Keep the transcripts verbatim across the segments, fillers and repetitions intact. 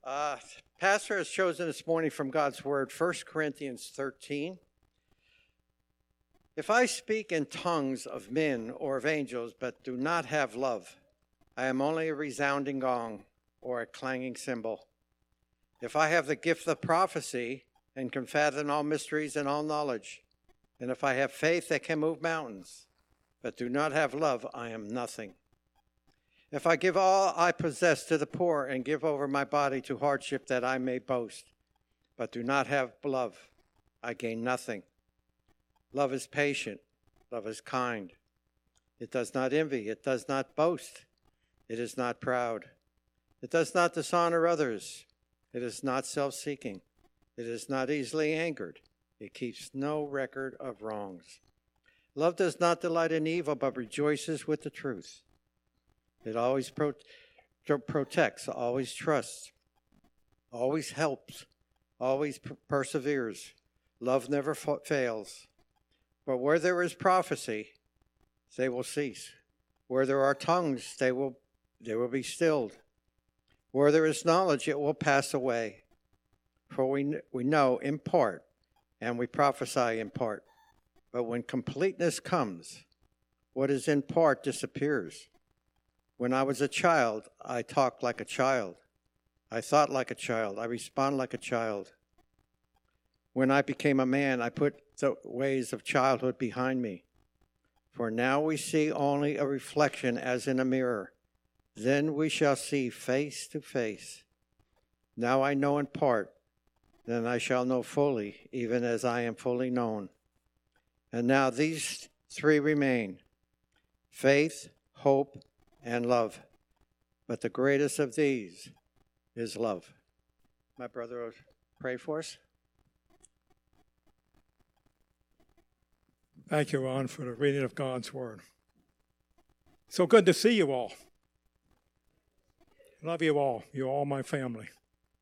Uh, Pastor has chosen this morning from God's Word, First Corinthians thirteen. If I speak in tongues of men or of angels, but do not have love, I am only a resounding gong or a clanging cymbal. If I have the gift of prophecy and can fathom all mysteries and all knowledge, and if I have faith that can move mountains, but do not have love, I am nothing. If I give all I possess to the poor and give over my body to hardship that I may boast, but do not have love, I gain nothing. Love is patient. Love is kind. It does not envy. It does not boast. It is not proud. It does not dishonor others. It is not self-seeking. It is not easily angered. It keeps no record of wrongs. Love does not delight in evil, but rejoices with the truth. It always pro- protects, always trusts, always helps, always per- perseveres. Love never fa- fails. But where there is prophecy, they will cease. Where there are tongues, they will they will be stilled. Where there is knowledge, it will pass away. For we we know in part, and we prophesy in part. But when completeness comes, what is in part disappears. When I was a child, I talked like a child. I thought like a child. I responded like a child. When I became a man, I put the ways of childhood behind me. For now we see only a reflection as in a mirror. Then we shall see face to face. Now I know in part, then I shall know fully, even as I am fully known. And now these three remain: faith, hope, and love. But the greatest of these is love. My brother will pray for us. Thank you, Ron, for the reading of God's Word. So good to see you all. Love you all. You're all my family.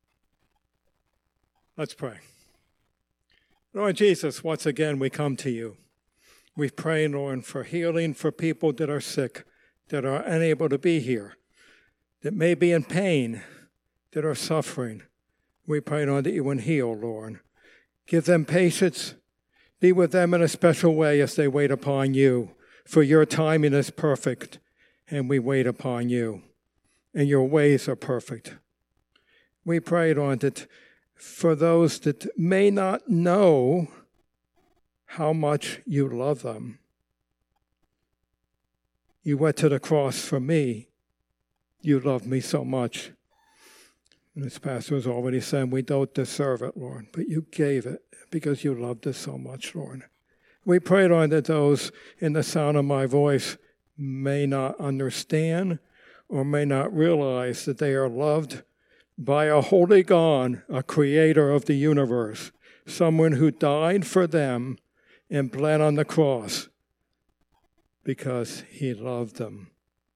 Let's pray. Lord Jesus, once again we come to you. We pray, Lord, for healing for people that are sick, that are unable to be here, that may be in pain, that are suffering. We pray, Lord, that you would heal, Lord. Give them patience. Be with them in a special way as they wait upon you, for your timing is perfect, and we wait upon you, and your ways are perfect. We pray, Lord, that for those that may not know how much you love them, you went to the cross for me. You loved me so much. And as Pastor has already said, we don't deserve it, Lord, but you gave it because you loved us so much, Lord. We pray, Lord, that those in the sound of my voice may not understand or may not realize that they are loved by a holy God, a creator of the universe, someone who died for them and bled on the cross because he loved them.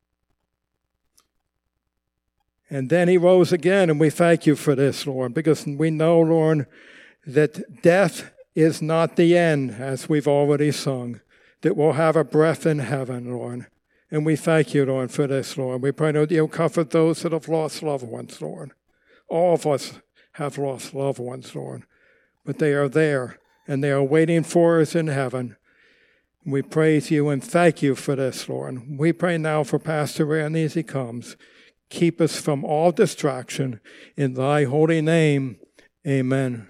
And then he rose again, and we thank you for this, Lord, because we know, Lord, that death is not the end, as we've already sung, that we'll have a breath in heaven, Lord. And we thank you, Lord, for this, Lord. We pray that you'll comfort those that have lost loved ones, Lord. All of us have lost loved ones, Lord, but they are there, and they are waiting for us in heaven. We praise you and thank you for this, Lord. We pray now for Pastor Randy as he comes. Keep us from all distraction. In thy holy name, amen.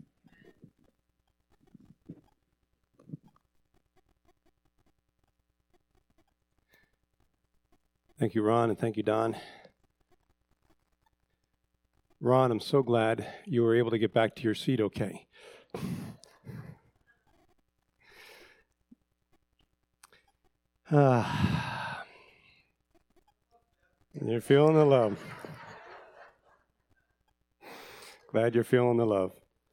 Thank you, Ron, and thank you, Don. Ron, I'm so glad you were able to get back to your seat okay. Ah, you're feeling the love. Glad you're feeling the love.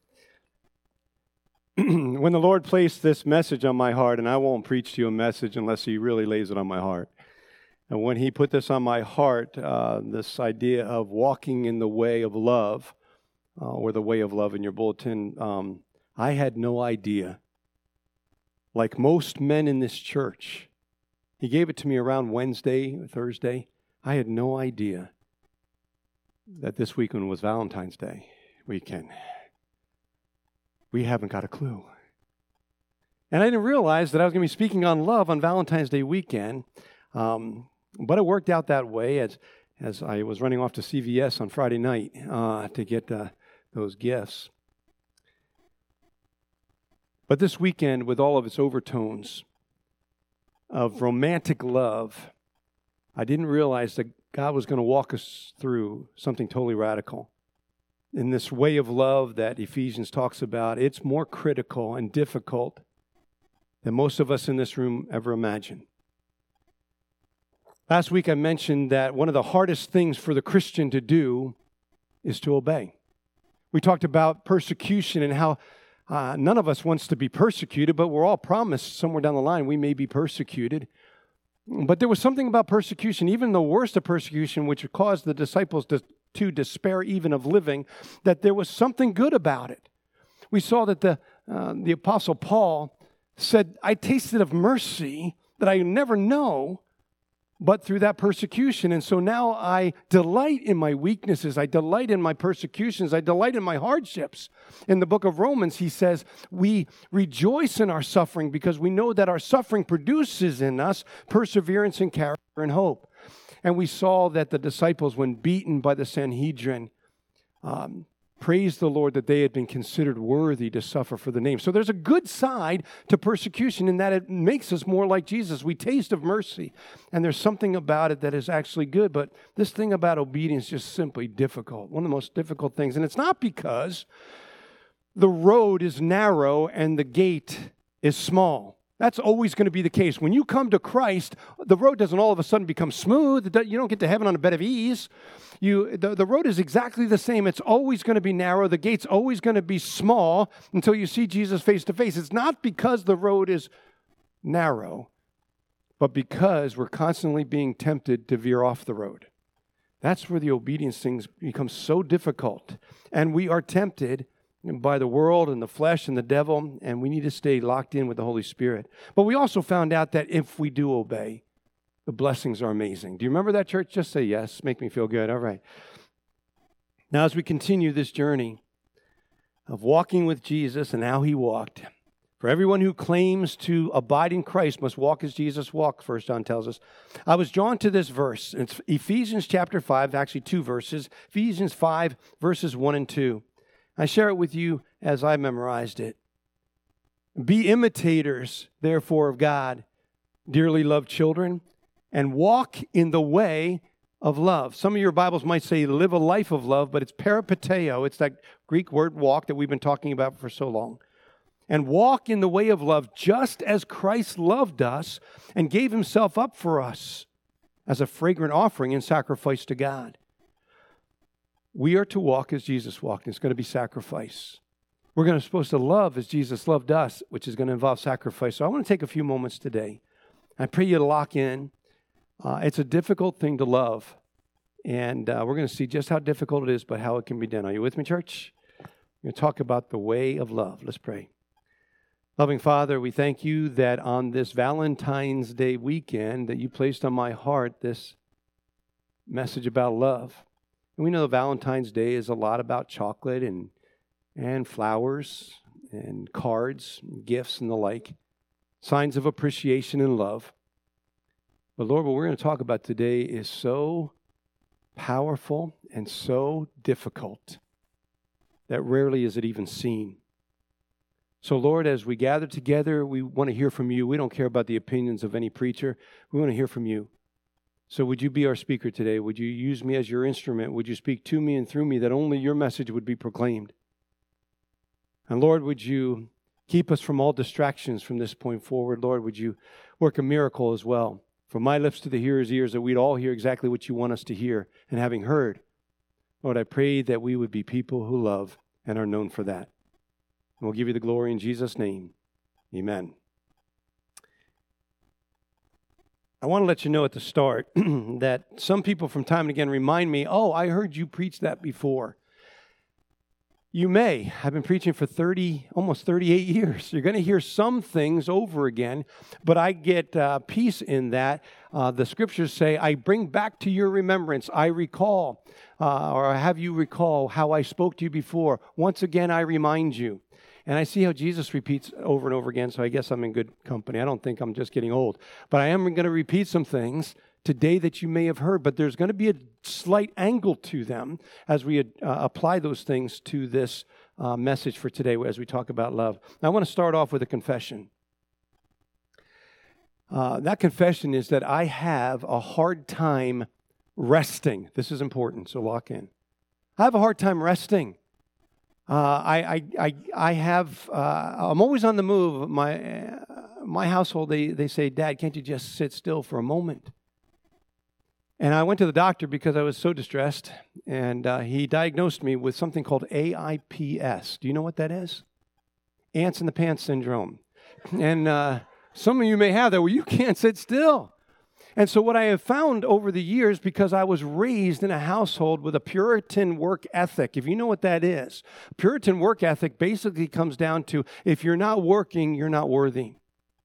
When the Lord placed this message on my heart, and I won't preach to you a message unless he really lays it on my heart. And when he put this on my heart, uh, this idea of walking in the way of love, uh, or the way of love in your bulletin, um, I had no idea. Like most men in this church, he gave it to me around Wednesday or Thursday. I had no idea that this weekend was Valentine's Day weekend. We haven't got a clue. And I didn't realize that I was going to be speaking on love on Valentine's Day weekend, um, but it worked out that way as as I was running off to C V S on Friday night uh, to get uh, those gifts. But this weekend, with all of its overtones of romantic love, I didn't realize that God was going to walk us through something totally radical. In this way of love that Ephesians talks about, it's more critical and difficult than most of us in this room ever imagined. Last week I mentioned that one of the hardest things for the Christian to do is to obey. We talked about persecution and how uh, none of us wants to be persecuted, but we're all promised somewhere down the line we may be persecuted. But there was something about persecution, even the worst of persecution, which caused the disciples to, to despair even of living, that there was something good about it. We saw that the, uh, the Apostle Paul said, I tasted of mercy that I never know, but through that persecution. And so now I delight in my weaknesses. I delight in my persecutions. I delight in my hardships. In the book of Romans, he says, we rejoice in our suffering because we know that our suffering produces in us perseverance and character and hope. And we saw that the disciples, when beaten by the Sanhedrin, um, praised the Lord that they had been considered worthy to suffer for the name. So there's a good side to persecution in that it makes us more like Jesus. We taste of mercy, and there's something about it that is actually good. But this thing about obedience is just simply difficult, one of the most difficult things. And it's not because the road is narrow and the gate is small. That's always going to be the case. When you come to Christ, the road doesn't all of a sudden become smooth. You don't get to heaven on a bed of ease. You, the, the road is exactly the same. It's always going to be narrow. The gate's always going to be small until you see Jesus face to face. It's not because the road is narrow, but because we're constantly being tempted to veer off the road. That's where the obedience things become so difficult. And we are tempted by the world and the flesh and the devil, and we need to stay locked in with the Holy Spirit. But we also found out that if we do obey, the blessings are amazing. Do you remember that, church? Just say yes. Make me feel good. All right. Now, as we continue this journey of walking with Jesus and how he walked, for everyone who claims to abide in Christ must walk as Jesus walked, First John tells us. I was drawn to this verse. It's Ephesians chapter five, actually two verses. Ephesians five, verses one and two. I share it with you as I memorized it. Be imitators, therefore, of God, dearly loved children, and walk in the way of love. Some of your Bibles might say live a life of love, but it's peripateo. It's that Greek word walk that we've been talking about for so long. And walk in the way of love just as Christ loved us and gave himself up for us as a fragrant offering and sacrifice to God. We are to walk as Jesus walked. It's going to be sacrifice. We're going to supposed to love as Jesus loved us, which is going to involve sacrifice. So I want to take a few moments today. I pray you to lock in. Uh, it's a difficult thing to love, and uh, we're going to see just how difficult it is, but how it can be done. Are you with me, church? We're going to talk about the way of love. Let's pray. Loving Father, we thank you that on this Valentine's Day weekend that you placed on my heart this message about love. And we know Valentine's Day is a lot about chocolate and and flowers and cards, and gifts and the like, signs of appreciation and love. But Lord, what we're going to talk about today is so powerful and so difficult that rarely is it even seen. So Lord, as we gather together, we want to hear from you. We don't care about the opinions of any preacher. We want to hear from you. So would you be our speaker today? Would you use me as your instrument? Would you speak to me and through me that only your message would be proclaimed? And Lord, would you keep us from all distractions from this point forward? Lord, would you work a miracle as well? From my lips to the hearer's ears, that we'd all hear exactly what you want us to hear. And having heard, Lord, I pray that we would be people who love and are known for that. And we'll give you the glory in Jesus' name. Amen. I want to let you know at the start that some people from time and again remind me, oh, I heard you preach that before. You may. I've been preaching for thirty, almost thirty-eight years. You're going to hear some things over again, but I get uh, peace in that Uh, the scriptures say, I bring back to your remembrance, I recall, uh, or I have you recall how I spoke to you before. Once again, I remind you. And I see how Jesus repeats over and over again, so I guess I'm in good company. I don't think I'm just getting old. But I am going to repeat some things today that you may have heard, but there's going to be a slight angle to them as we uh, apply those things to this uh, message for today as we talk about love. Now, I want to start off with a confession. Uh, that confession is that I have a hard time resting. This is important, so lock in. I have a hard time resting. Uh, I, I, I, I have, uh, I'm always on the move. My, uh, my household, they, they say, Dad, can't you just sit still for a moment? And I went to the doctor because I was so distressed, and uh, he diagnosed me with something called A I P S. Do you know what that is? Ants in the pants syndrome. And uh, some of you may have that where you can't sit still. And so what I have found over the years, because I was raised in a household with a Puritan work ethic, if you know what that is, Puritan work ethic basically comes down to if you're not working, you're not worthy.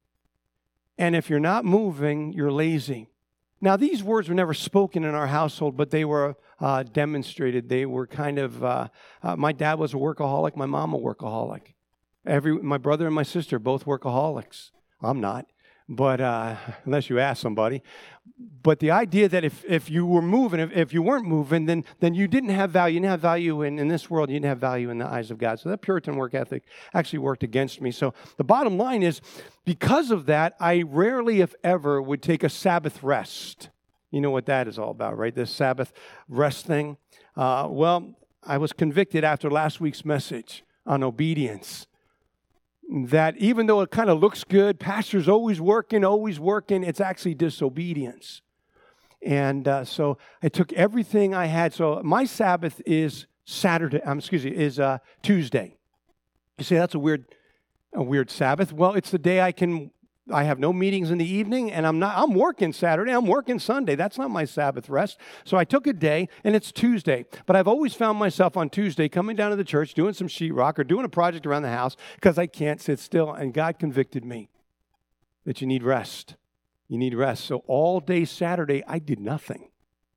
And if you're not moving, you're lazy. Now, these words were never spoken in our household, but they were uh, demonstrated. They were kind of, uh, uh, my dad was a workaholic, my mom a workaholic. Every, my brother and my sister, both workaholics. I'm not. But uh, unless you ask somebody. But the idea that if, if you were moving, if, if you weren't moving, then, then you didn't have value. You didn't have value in, in this world. You didn't have value in the eyes of God. So that Puritan work ethic actually worked against me. So the bottom line is, because of that, I rarely, if ever, would take a Sabbath rest. You know what that is all about, right? This Sabbath rest thing. Uh, well, I was convicted after last week's message on obedience, that even though it kind of looks good, pastor's always working, always working, it's actually disobedience. And uh, so I took everything I had. So my Sabbath is Saturday, um, excuse me, is uh, Tuesday. You say that's a weird, a weird Sabbath. Well, it's the day I can, I have no meetings in the evening, and I'm not, I'm working Saturday, I'm working Sunday. That's not my Sabbath rest. So I took a day, and it's Tuesday. But I've always found myself on Tuesday coming down to the church, doing some sheetrock or doing a project around the house because I can't sit still. And God convicted me that you need rest. You need rest. So all day Saturday, I did nothing.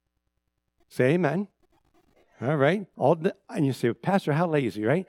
Say amen. All right. All the, and you say, Pastor, how lazy, right?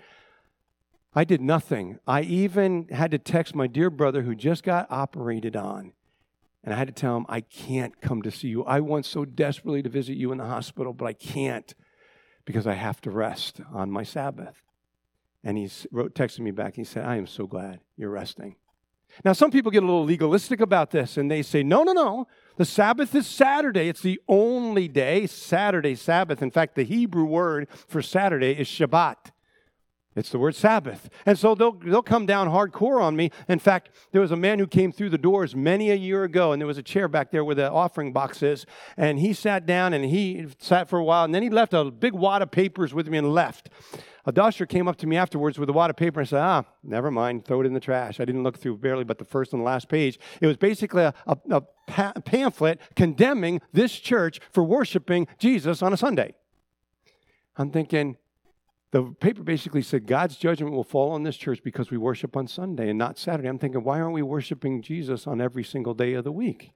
I did nothing. I even had to text my dear brother who just got operated on. And I had to tell him, I can't come to see you. I want so desperately to visit you in the hospital, but I can't because I have to rest on my Sabbath. And he wrote, texted me back. He said, I am so glad you're resting. Now, some people get a little legalistic about this, and they say, no, no, no. The Sabbath is Saturday. It's the only day, Saturday, Sabbath. In fact, the Hebrew word for Saturday is Shabbat. It's the word Sabbath. And so they'll, they'll come down hardcore on me. In fact, there was a man who came through the doors many a year ago, and there was a chair back there where the offering box is, and he sat down, and he sat for a while, and then he left a big wad of papers with me and left. A usher came up to me afterwards with a wad of paper and said, ah, never mind, throw it in the trash. I didn't look through barely but the first and the last page. It was basically a, a, a pa- pamphlet condemning this church for worshiping Jesus on a Sunday. I'm thinking, the paper basically said God's judgment will fall on this church because we worship on Sunday and not Saturday. I'm thinking, why aren't we worshiping Jesus on every single day of the week?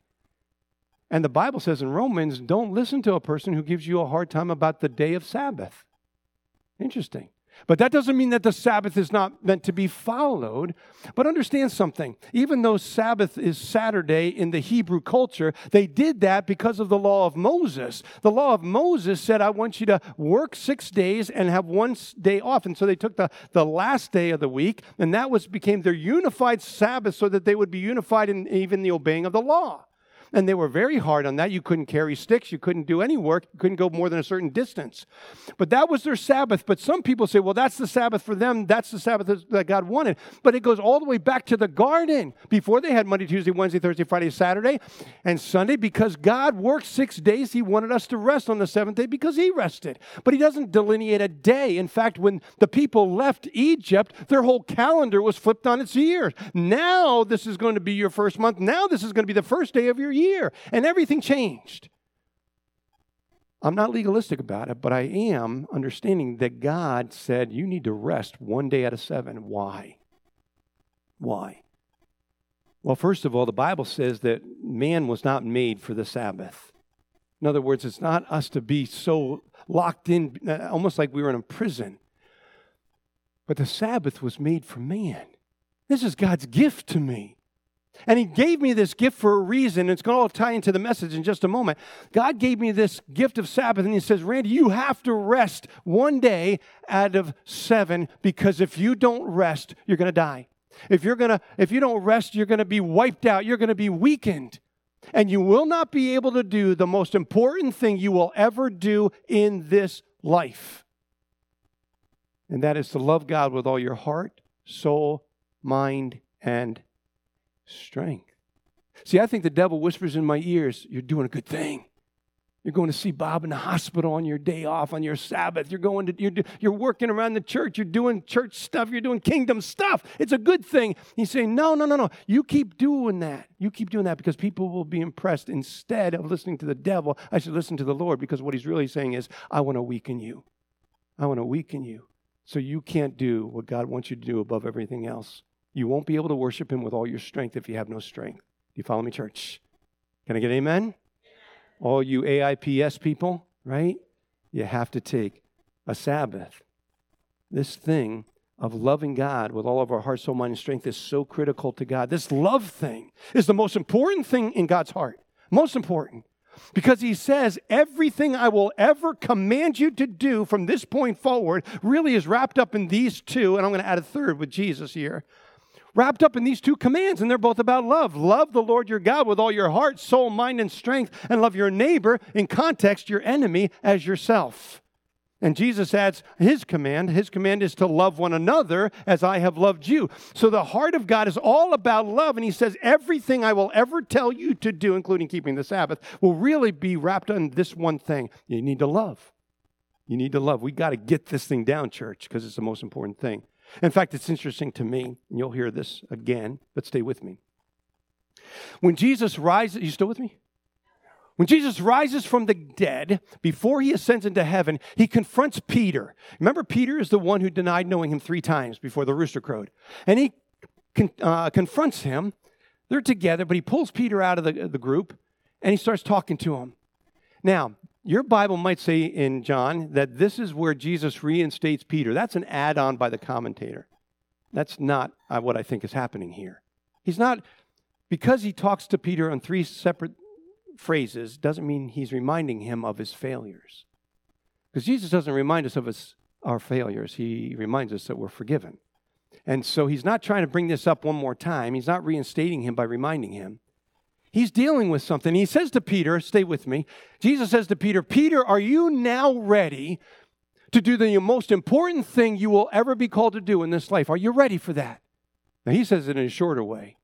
And the Bible says in Romans, don't listen to a person who gives you a hard time about the day of Sabbath. Interesting. But that doesn't mean that the Sabbath is not meant to be followed. But understand something. Even though Sabbath is Saturday in the Hebrew culture, they did that because of the law of Moses. The law of Moses said, I want you to work six days and have one day off. And so they took the, the last day of the week, and that was became their unified Sabbath so that they would be unified in even the obeying of the law. And they were very hard on that. You couldn't carry sticks. You couldn't do any work. You couldn't go more than a certain distance. But that was their Sabbath. But some people say, well, that's the Sabbath for them. That's the Sabbath that God wanted. But it goes all the way back to the garden. Before they had Monday, Tuesday, Wednesday, Thursday, Friday, Saturday, and Sunday. Because God worked six days, He wanted us to rest on the seventh day because He rested. But He doesn't delineate a day. In fact, when the people left Egypt, their whole calendar was flipped on its ears. Now this is going to be your first month. Now this is going to be the first day of your year. year, and everything changed. I'm not legalistic about it, but I am understanding that God said you need to rest one day out of seven. Why? Why? Well, first of all, the Bible says that man was not made for the Sabbath. In other words, it's not us to be so locked in, almost like we were in a prison. But the Sabbath was made for man. This is God's gift to me. And he gave me this gift for a reason. It's going to all tie into the message in just a moment. God gave me this gift of Sabbath, and he says, Randy, you have to rest one day out of seven, because if you don't rest, you're going to die. If you're going to, if you don't rest, you're going to be wiped out. You're going to be weakened. And you will not be able to do the most important thing you will ever do in this life. And that is to love God with all your heart, soul, mind, and strength. See, I think the devil whispers in my ears, you're doing a good thing. You're going to see Bob in the hospital on your day off, on your Sabbath. You're going to, you're, you're working around the church. You're doing church stuff. You're doing kingdom stuff. It's a good thing. He's saying, no, no, no, no. You keep doing that. You keep doing that because people will be impressed. Instead of listening to the devil, I should listen to the Lord, because what he's really saying is, I want to weaken you. I want to weaken you so you can't do what God wants you to do above everything else. You won't be able to worship him with all your strength if you have no strength. Do you follow me, church? Can I get amen? All you A I P S people, right? You have to take a Sabbath. This thing of loving God with all of our heart, soul, mind, and strength is so critical to God. This love thing is the most important thing in God's heart. Most important. Because he says, everything I will ever command you to do from this point forward really is wrapped up in these two, and I'm going to add a third with Jesus here. Wrapped up in these two commands, and they're both about love. Love the Lord your God with all your heart, soul, mind, and strength, and love your neighbor, in context, your enemy, as yourself. And Jesus adds his command. His command is to love one another as I have loved you. So the heart of God is all about love, and he says everything I will ever tell you to do, including keeping the Sabbath, will really be wrapped in this one thing. You need to love. You need to love. We got to get this thing down, church, because it's the most important thing. In fact, it's interesting to me, and you'll hear this again, but stay with me. When Jesus rises, you still with me? When Jesus rises from the dead, before he ascends into heaven, he confronts Peter. Remember, Peter is the one who denied knowing him three times before the rooster crowed. And he con- uh, confronts him. They're together, but he pulls Peter out of the, the group, and he starts talking to him. Now, your Bible might say in John that this is where Jesus reinstates Peter. That's an add-on by the commentator. That's not uh, what I think is happening here. He's not, because he talks to Peter on three separate phrases, doesn't mean he's reminding him of his failures. Because Jesus doesn't remind us of his, our failures. He reminds us that we're forgiven. And so he's not trying to bring this up one more time. He's not reinstating him by reminding him. He's dealing with something. He says to Peter, stay with me. Jesus says to Peter, Peter, are you now ready to do the most important thing you will ever be called to do in this life? Are you ready for that? Now, he says it in a shorter way.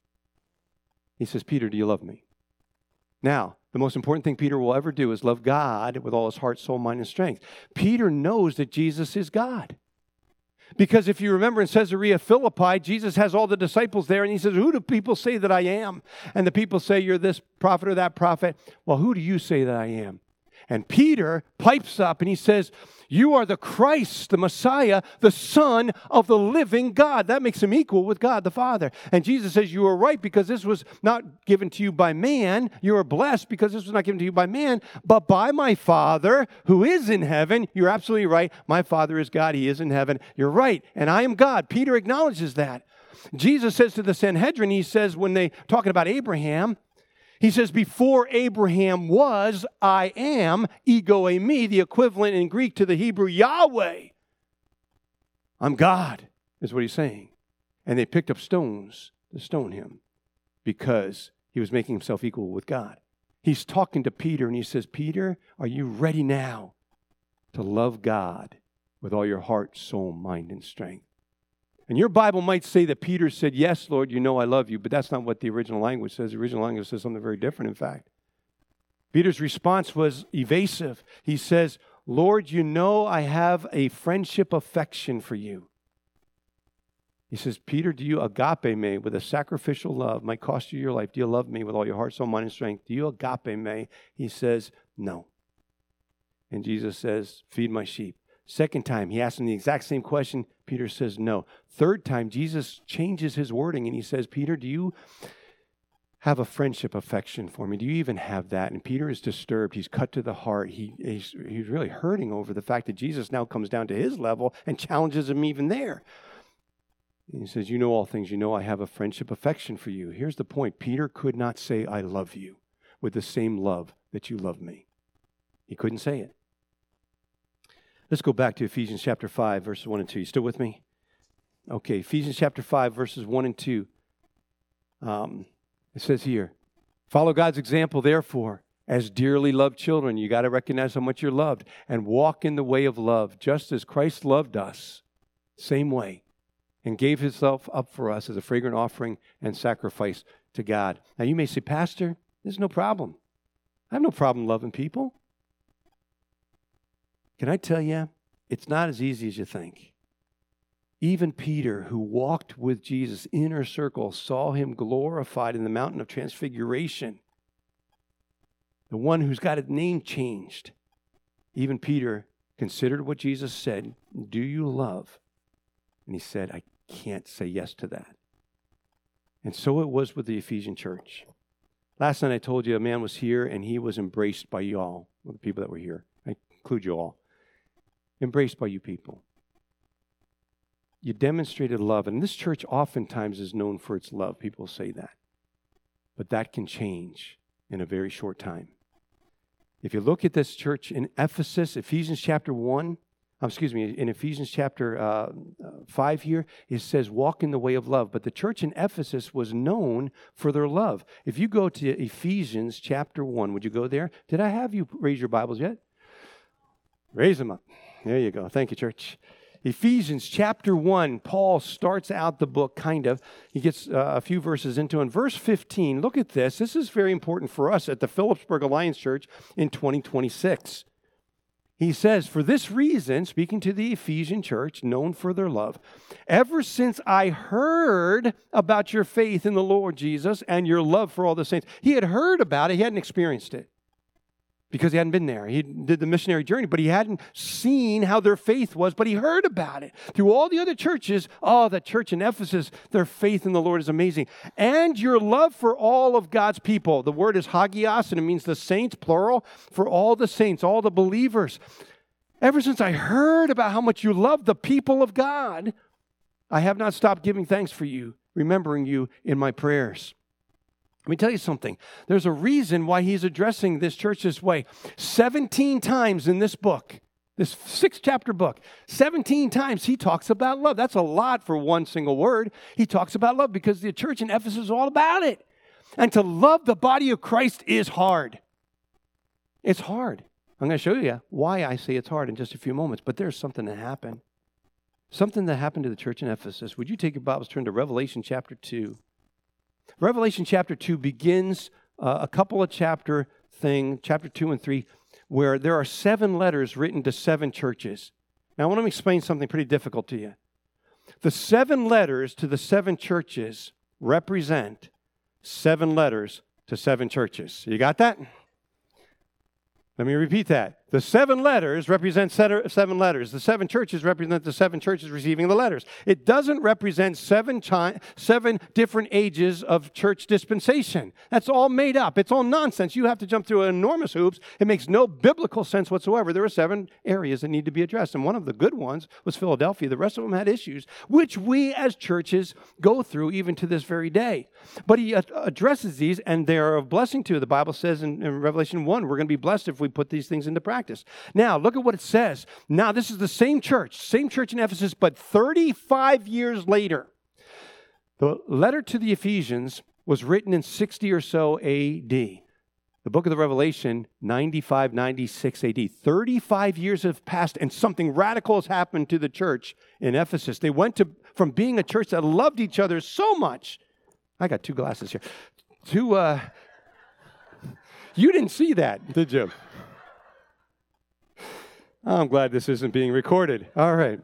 He says, Peter, do you love me? Now, the most important thing Peter will ever do is love God with all his heart, soul, mind, and strength. Peter knows that Jesus is God. Because if you remember in Caesarea Philippi, Jesus has all the disciples there, and he says, who do people say that I am? And the people say, you're this prophet or that prophet. Well, who do you say that I am? And Peter pipes up, and he says, you are the Christ, the Messiah, the Son of the living God. That makes him equal with God the Father. And Jesus says, you are right, because this was not given to you by man. You are blessed because this was not given to you by man, but by my Father who is in heaven. You're absolutely right. My Father is God. He is in heaven. You're right. And I am God. Peter acknowledges that. Jesus says to the Sanhedrin, he says, when they talking about Abraham, he says, before Abraham was, I am, ego eimi, the equivalent in Greek to the Hebrew Yahweh. I'm God, is what he's saying. And they picked up stones to stone him because he was making himself equal with God. He's talking to Peter, and he says, Peter, are you ready now to love God with all your heart, soul, mind, and strength? And your Bible might say that Peter said, yes, Lord, you know I love you, but that's not what the original language says. The original language says something very different, in fact. Peter's response was evasive. He says, Lord, you know I have a friendship affection for you. He says, Peter, do you agape me with a sacrificial love? Might cost you your life. Do you love me with all your heart, soul, mind, and strength? Do you agape me? He says, no. And Jesus says, feed my sheep. Second time, he asks him the exact same question. Peter says no. Third time, Jesus changes his wording, and he says, Peter, do you have a friendship affection for me? Do you even have that? And Peter is disturbed. He's cut to the heart. He, he's, he's really hurting over the fact that Jesus now comes down to his level and challenges him even there. And he says, you know all things. You know I have a friendship affection for you. Here's the point. Peter could not say, I love you with the same love that you love me. He couldn't say it. Let's go back to Ephesians chapter five, verses one and two. You still with me? Okay, Ephesians chapter five, verses one and two. Um, it says here, follow God's example, therefore, as dearly loved children. You got to recognize how much you're loved. And walk in the way of love, just as Christ loved us, same way, and gave himself up for us as a fragrant offering and sacrifice to God. Now you may say, Pastor, there's no problem. I have no problem loving people. Can I tell you, it's not as easy as you think. Even Peter, who walked with Jesus' inner circle, saw him glorified in the mountain of transfiguration. The one who's got his name changed. Even Peter considered what Jesus said, do you love? And he said, I can't say yes to that. And so it was with the Ephesian church. Last night I told you a man was here and he was embraced by you all, the people that were here. I include you all. Embraced by you people. You demonstrated love. And this church oftentimes is known for its love. People say that. But that can change in a very short time. If you look at this church in Ephesus, Ephesians chapter one, um, excuse me, in Ephesians chapter uh, five here, it says, walk in the way of love. But the church in Ephesus was known for their love. If you go to Ephesians chapter one, would you go there? Did I have you raise your Bibles yet? Raise them up. There you go. Thank you, church. Ephesians chapter one, Paul starts out the book kind of. He gets uh, a few verses into it. In verse fifteen, look at this. This is very important for us at the Phillipsburg Alliance Church in twenty twenty-six. He says, for this reason, speaking to the Ephesian church, known for their love, ever since I heard about your faith in the Lord Jesus and your love for all the saints. He had heard about it. He hadn't experienced it. Because he hadn't been there. He did the missionary journey, but he hadn't seen how their faith was, but he heard about it. Through all the other churches, oh, that church in Ephesus, their faith in the Lord is amazing. And your love for all of God's people. The word is hagios, and it means the saints, plural, for all the saints, all the believers. Ever since I heard about how much you love the people of God, I have not stopped giving thanks for you, remembering you in my prayers. Let me tell you something. There's a reason why he's addressing this church this way. seventeen times in this book, this six-chapter book, seventeen times he talks about love. That's a lot for one single word. He talks about love because the church in Ephesus is all about it. And to love the body of Christ is hard. It's hard. I'm going to show you why I say it's hard in just a few moments, but there's something that happened. Something that happened to the church in Ephesus. Would you take your Bibles, turn to Revelation chapter two. Revelation chapter two begins uh, a couple of chapter thing, chapter two and three, where there are seven letters written to seven churches. Now, I want to explain something pretty difficult to you. The seven letters to the seven churches represent seven letters to seven churches. You got that? Let me repeat that. The seven letters represent seven letters. The seven churches represent the seven churches receiving the letters. It doesn't represent seven, chi- seven different ages of church dispensation. That's all made up. It's all nonsense. You have to jump through enormous hoops. It makes no biblical sense whatsoever. There are seven areas that need to be addressed, and one of the good ones was Philadelphia. The rest of them had issues, which we as churches go through even to this very day. But he addresses these, and they are a blessing to you. The Bible says in, in Revelation one, we're going to be blessed if we put these things into practice. Now, look at what it says. Now, this is the same church, same church in Ephesus, but thirty-five years later. The letter to the Ephesians was written in sixty or so A D. The book of the Revelation, ninety-five, ninety-six A D. thirty-five years have passed, and something radical has happened to the church in Ephesus. They went to from being a church that loved each other so much. I got two glasses here. To, uh, you didn't see that, did you? I'm glad this isn't being recorded. All right.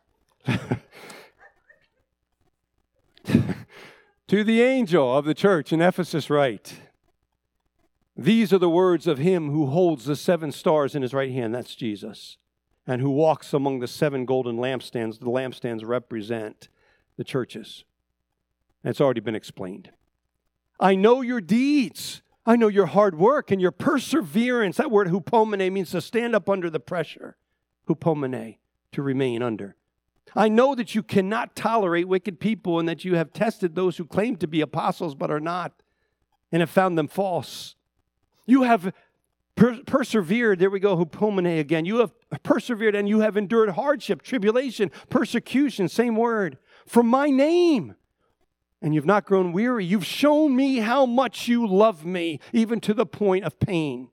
To the angel of the church in Ephesus write, these are the words of him who holds the seven stars in his right hand, that's Jesus, and who walks among the seven golden lampstands. The lampstands represent the churches. And it's already been explained. I know your deeds. I know your hard work and your perseverance. That word hupomene means to stand up under the pressure. Hupomene, to remain under. I know that you cannot tolerate wicked people and that you have tested those who claim to be apostles but are not and have found them false. You have per- persevered. There we go, hupomene again. You have persevered and you have endured hardship, tribulation, persecution, same word, for my name. And you've not grown weary. You've shown me how much you love me, even to the point of pain.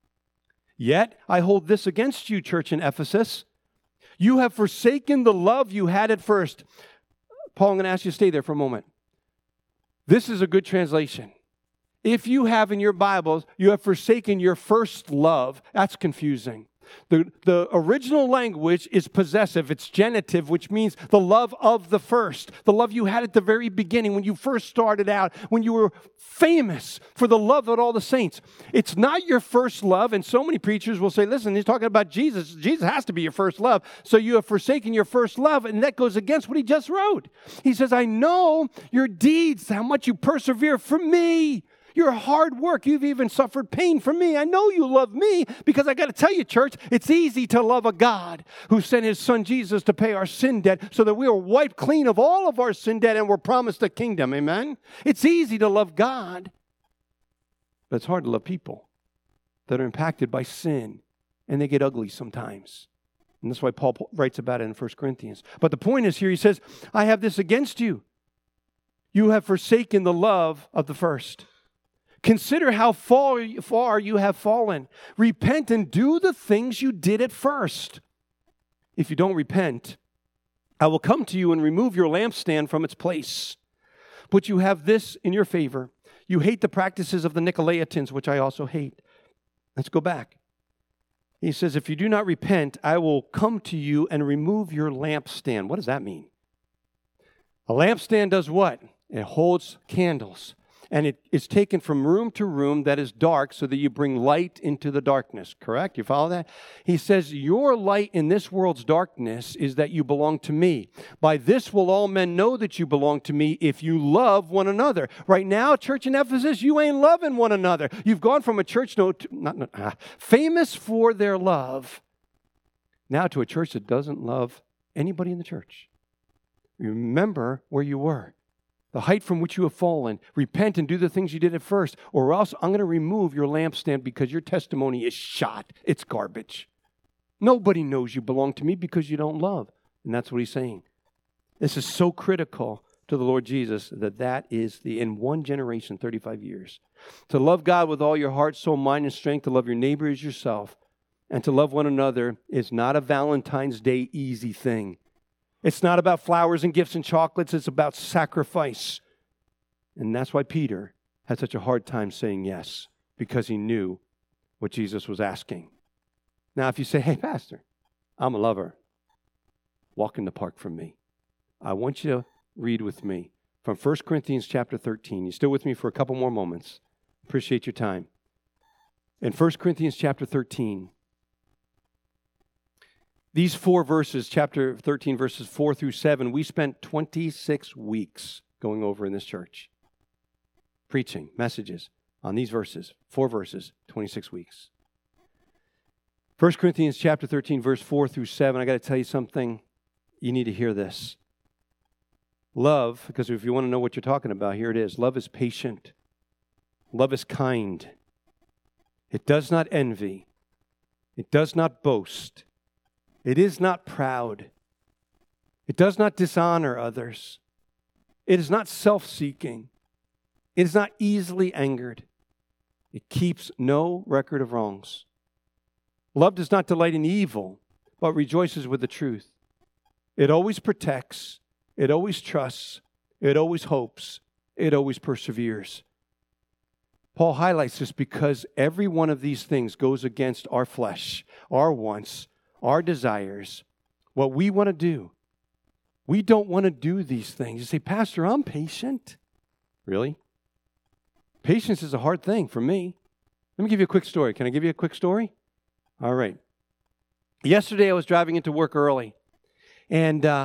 Yet I hold this against you, church in Ephesus. You have forsaken the love you had at first. Paul, I'm going to ask you to stay there for a moment. This is a good translation. If you have in your Bibles, you have forsaken your first love, that's confusing. The, the original language is possessive. It's genitive, which means the love of the first. The love you had at the very beginning when you first started out, when you were famous for the love of all the saints. It's not your first love, and so many preachers will say, listen, he's talking about Jesus. Jesus has to be your first love. So you have forsaken your first love, and that goes against what he just wrote. He says, I know your deeds, how much you persevere for me. Your hard work, you've even suffered pain for me. I know you love me because I got to tell you, church, it's easy to love a God who sent his son Jesus to pay our sin debt so that we are wiped clean of all of our sin debt and we're promised a kingdom. Amen? It's easy to love God, but it's hard to love people that are impacted by sin and they get ugly sometimes. And that's why Paul writes about it in First Corinthians. But the point is here, he says, I have this against you. You have forsaken the love of the first. Consider how far, far you have fallen. Repent and do the things you did at first. If you don't repent, I will come to you and remove your lampstand from its place. But you have this in your favor. You hate the practices of the Nicolaitans, which I also hate. Let's go back. He says, if you do not repent, I will come to you and remove your lampstand. What does that mean? A lampstand does what? It holds candles. And it is taken from room to room that is dark so that you bring light into the darkness. Correct? You follow that? He says, your light in this world's darkness is that you belong to me. By this will all men know that you belong to me if you love one another. Right now, church in Ephesus, you ain't loving one another. You've gone from a church no, to, not, not, ah, famous for their love now to a church that doesn't love anybody in the church. Remember where you were. The height from which you have fallen. Repent and do the things you did at first, or else I'm going to remove your lampstand because your testimony is shot. It's garbage. Nobody knows you belong to me because you don't love. And that's what he's saying. This is so critical to the Lord Jesus that that is the, in one generation, thirty-five years. To love God with all your heart, soul, mind, and strength, to love your neighbor as yourself, and to love one another is not a Valentine's Day easy thing. It's not about flowers and gifts and chocolates. It's about sacrifice. And that's why Peter had such a hard time saying yes, because he knew what Jesus was asking. Now, if you say, hey, Pastor, I'm a lover, walk in the park from me. I want you to read with me from First Corinthians chapter thirteen. You still with me for a couple more moments? Appreciate your time. In First Corinthians chapter thirteen, these four verses, chapter thirteen, verses four through seven, we spent twenty-six weeks going over in this church. Preaching messages on these verses, four verses, twenty-six weeks. First Corinthians chapter thirteen, verse four through seven, I got to tell you something. You need to hear this. Love, because if you want to know what you're talking about, here it is. Love is patient. Love is kind. It does not envy. It does not boast. It is not proud. It does not dishonor others. It is not self-seeking. It is not easily angered. It keeps no record of wrongs. Love does not delight in evil, but rejoices with the truth. It always protects. It always trusts. It always hopes. It always perseveres. Paul highlights this because every one of these things goes against our flesh, our wants, our desires, what we want to do. We don't want to do these things. You say, Pastor, I'm patient. Really? Patience is a hard thing for me. Let me give you a quick story. Can I give you a quick story? All right. Yesterday I was driving into work early, and uh,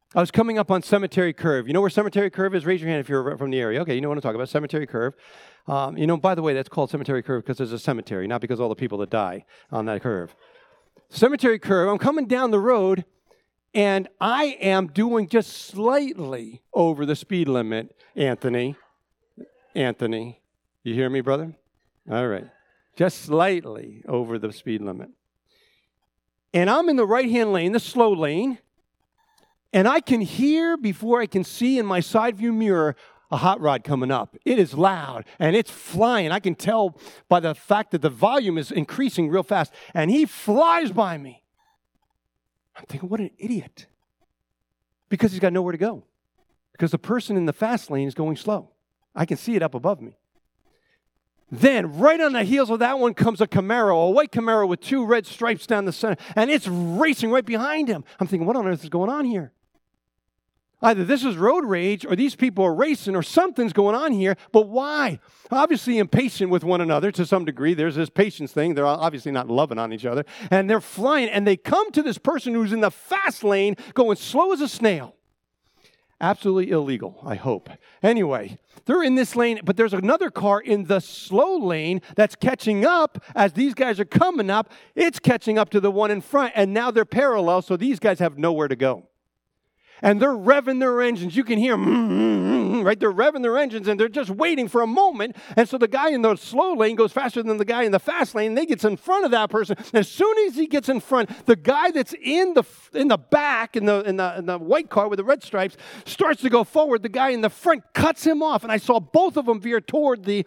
I was coming up on Cemetery Curve. You know where Cemetery Curve is? Raise your hand if you're from the area. Okay, you know what I'm talking about, Cemetery Curve. Um, you know, by the way, that's called Cemetery Curve because there's a cemetery, not because of all the people that die on that curve. Cemetery Curve, I'm coming down the road, and I am doing just slightly over the speed limit, Anthony. Anthony, you hear me, brother? All right. Just slightly over the speed limit. And I'm in the right-hand lane, the slow lane, and I can hear before I can see in my side view mirror a hot rod coming up. It is loud, and it's flying. I can tell by the fact that the volume is increasing real fast, and he flies by me. I'm thinking, what an idiot. Because he's got nowhere to go. Because the person in the fast lane is going slow. I can see it up above me. Then, right on the heels of that one comes a Camaro, a white Camaro with two red stripes down the center, and it's racing right behind him. I'm thinking, what on earth is going on here? Either this is road rage, or these people are racing, or something's going on here, but why? Obviously impatient with one another to some degree. There's this patience thing. They're obviously not loving on each other, and they're flying, and they come to this person who's in the fast lane going slow as a snail. Absolutely illegal, I hope. Anyway, they're in this lane, but there's another car in the slow lane that's catching up as these guys are coming up. It's catching up to the one in front, and now they're parallel, so these guys have nowhere to go. And they're revving their engines. You can hear them, right? They're revving their engines, and they're just waiting for a moment. And so the guy in the slow lane goes faster than the guy in the fast lane, and they gets in front of that person. And as soon as he gets in front, the guy that's in the in the back, in the, in the, in the white car with the red stripes, starts to go forward. The guy in the front cuts him off, and I saw both of them veer toward the,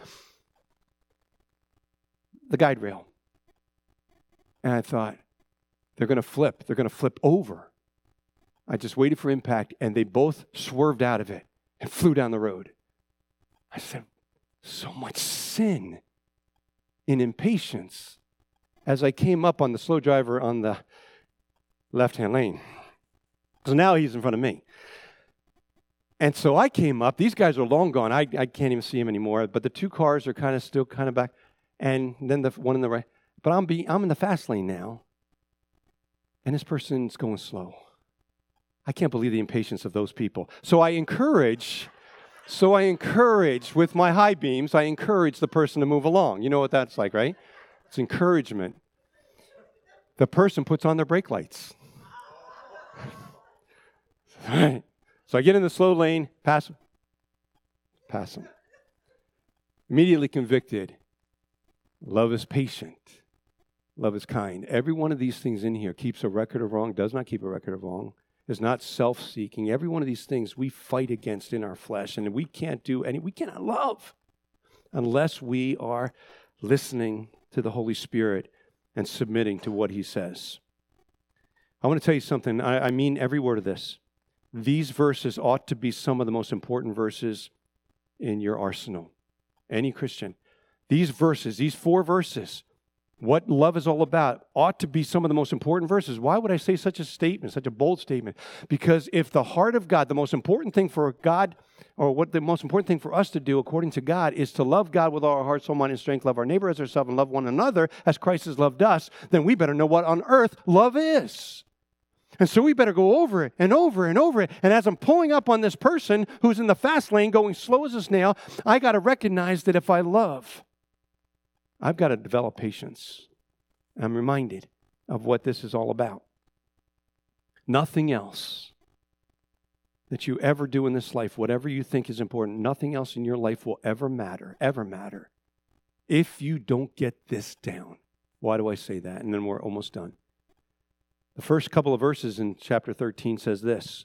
the guide rail. And I thought, they're going to flip. They're going to flip over. I just waited for impact, and they both swerved out of it and flew down the road. I said, so much sin in impatience as I came up on the slow driver on the left-hand lane. So now he's in front of me. And so I came up. These guys are long gone. I, I can't even see them anymore, but the two cars are kind of still kind of back. And then the one in the right. But I'm, be, I'm in the fast lane now, and this person's going slow. I can't believe the impatience of those people. So I encourage, so I encourage with my high beams, I encourage the person to move along. You know what that's like, right? It's encouragement. The person puts on their brake lights. All right. So I get in the slow lane, pass them, pass them. Immediately convicted. Love is patient. Love is kind. Every one of these things in here keeps a record of wrong, does not keep a record of wrong. Is not self-seeking. Every one of these things we fight against in our flesh, and we can't do any, we cannot love unless we are listening to the Holy Spirit and submitting to what He says. I want to tell you something. I, I mean every word of this. These verses ought to be some of the most important verses in your arsenal. Any Christian. These verses, these four verses, what love is all about, ought to be some of the most important verses. Why would I say such a statement, such a bold statement? Because if the heart of God, the most important thing for God, or what the most important thing for us to do according to God is to love God with all our heart, soul, mind, and strength, love our neighbor as ourselves, and love one another as Christ has loved us, then we better know what on earth love is. And so we better go over it and over and over it. And as I'm pulling up on this person who's in the fast lane going slow as a snail, I got to recognize that if I love, I've got to develop patience. I'm reminded of what this is all about. Nothing else that you ever do in this life, whatever you think is important, nothing else in your life will ever matter, ever matter, if you don't get this down. Why do I say that? And then we're almost done. The first couple of verses in chapter thirteen says this.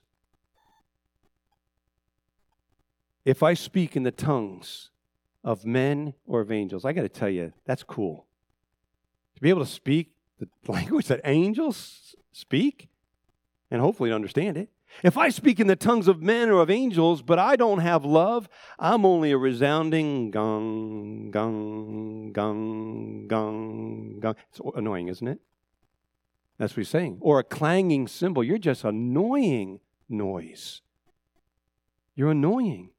If I speak in the tongues of men or of angels, I got to tell you, that's cool. To be able to speak the language that angels speak, and hopefully to understand it. If I speak in the tongues of men or of angels, but I don't have love, I'm only a resounding gong, gong, gong, gong, gong. It's annoying, isn't it? That's what he's saying. Or a clanging cymbal. You're just annoying noise. You're annoying.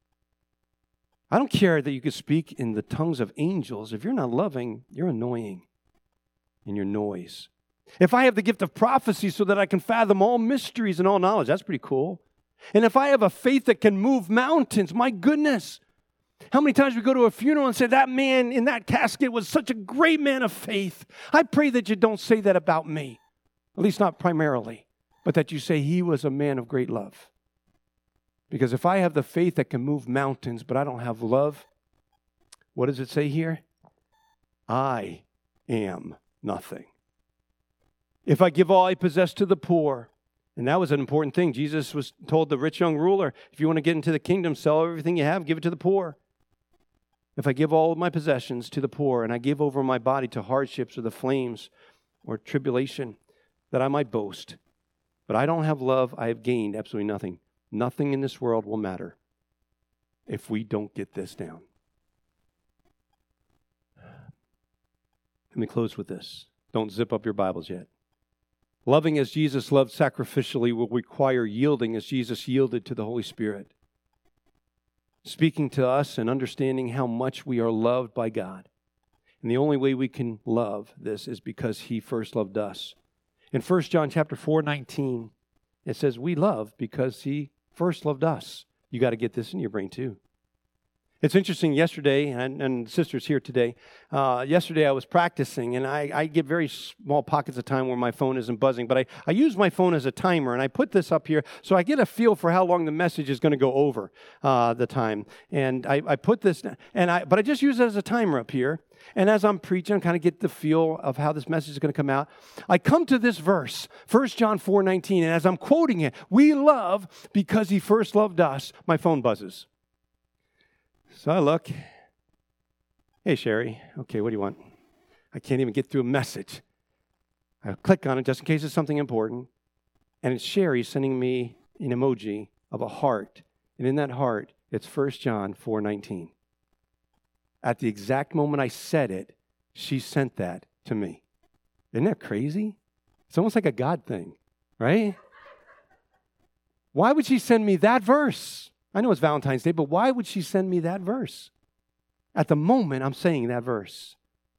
I don't care that you can speak in the tongues of angels. If you're not loving, you're annoying in your noise. If I have the gift of prophecy so that I can fathom all mysteries and all knowledge, that's pretty cool. And if I have a faith that can move mountains, my goodness. How many times we go to a funeral and say, that man in that casket was such a great man of faith. I pray that you don't say that about me, at least not primarily, but that you say he was a man of great love. Because if I have the faith that can move mountains, but I don't have love, what does it say here? I am nothing. If I give all I possess to the poor, and that was an important thing. Jesus was told the rich young ruler, if you want to get into the kingdom, sell everything you have, give it to the poor. If I give all of my possessions to the poor, and I give over my body to hardships or the flames or tribulation, that I might boast. But I don't have love, I have gained absolutely nothing. Nothing in this world will matter if we don't get this down. Let me close with this. Don't zip up your Bibles yet. Loving as Jesus loved sacrificially will require yielding as Jesus yielded to the Holy Spirit. Speaking to us and understanding how much we are loved by God. And the only way we can love this is because He first loved us. In First John chapter four nineteen, it says, we love because He first loved us. You got to get this in your brain too. It's interesting, yesterday, and, and sister's here today, uh, yesterday I was practicing, and I, I get very small pockets of time where my phone isn't buzzing, but I, I use my phone as a timer, and I put this up here so I get a feel for how long the message is going to go over uh, the time. And I, I put this, and I but I just use it as a timer up here, and as I'm preaching, I kind of get the feel of how this message is going to come out. I come to this verse, First John four nineteen, and as I'm quoting it, we love because He first loved us, my phone buzzes. So I look, hey, Sherry, okay, what do you want? I can't even get through a message. I click on it just in case it's something important, and it's Sherry sending me an emoji of a heart, and in that heart, it's First John four nineteen. At the exact moment I said it, she sent that to me. Isn't that crazy? It's almost like a God thing, right? Why would she send me that verse? I know it's Valentine's Day, but why would she send me that verse? At the moment I'm saying that verse.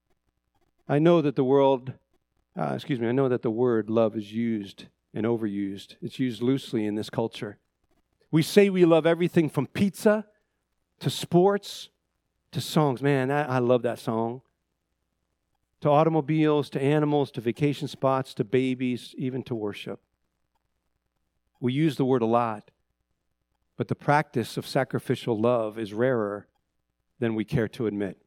I know that the world, uh, excuse me, I know that the word love is used and overused. It's used loosely in this culture. We say we love everything from pizza to sports to songs. Man, I, I love that song. To automobiles, to animals, to vacation spots, to babies, even to worship. We use the word a lot. But the practice of sacrificial love is rarer than we care to admit.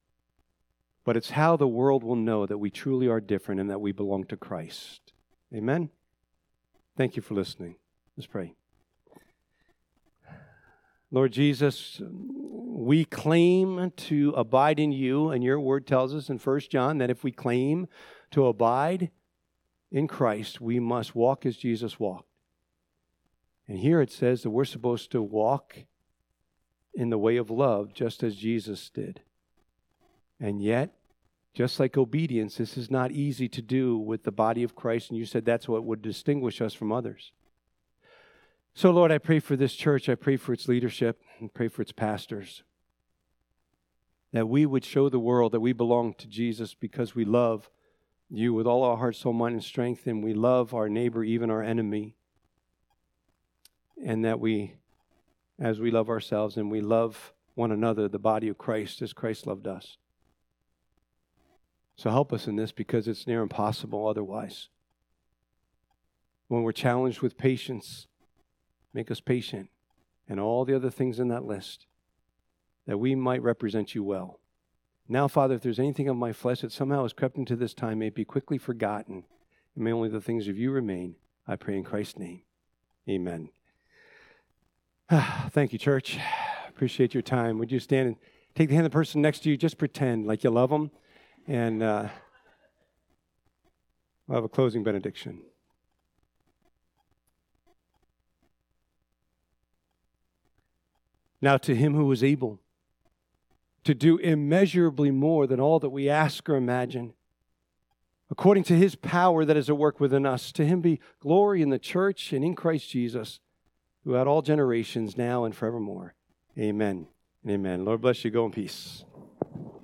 But it's how the world will know that we truly are different and that we belong to Christ. Amen? Thank you for listening. Let's pray. Lord Jesus, we claim to abide in you, and your word tells us in First John that if we claim to abide in Christ, we must walk as Jesus walked. And here it says that we're supposed to walk in the way of love just as Jesus did. And yet, just like obedience, this is not easy to do with the body of Christ, and you said that's what would distinguish us from others. So, Lord, I pray for this church. I pray for its leadership and pray for its pastors. That we would show the world that we belong to Jesus because we love you with all our heart, soul, mind, and strength, and we love our neighbor, even our enemy. And that we, as we love ourselves and we love one another, the body of Christ, as Christ loved us. So help us in this because it's near impossible otherwise. When we're challenged with patience, make us patient and all the other things in that list, that we might represent you well. Now, Father, if there's anything of my flesh that somehow has crept into this time, may it be quickly forgotten, and may only the things of you remain. I pray in Christ's name. Amen. Thank you, church. Appreciate your time. Would you stand and take the hand of the person next to you? Just pretend like you love them. And uh, we'll have a closing benediction. Now to him who is able to do immeasurably more than all that we ask or imagine, according to his power that is at work within us, to him be glory in the church and in Christ Jesus, throughout all generations, now and forevermore. Amen and amen. Lord bless you. Go in peace.